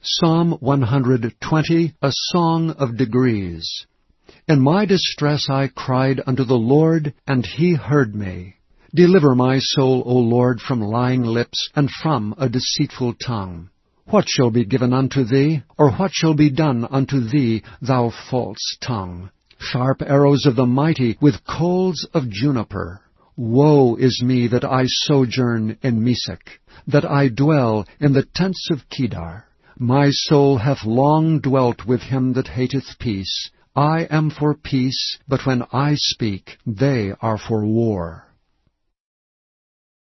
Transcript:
Psalm 120, a song of degrees. In my distress I cried unto the Lord, and he heard me. Deliver my soul, O Lord, from lying lips, and from a deceitful tongue. What shall be given unto thee, or what shall be done unto thee, thou false tongue? Sharp arrows of the mighty, with coals of juniper. Woe is me that I sojourn in Mesech, that I dwell in the tents of Kedar. My soul hath long dwelt with him that hateth peace. I am for peace, but when I speak, they are for war.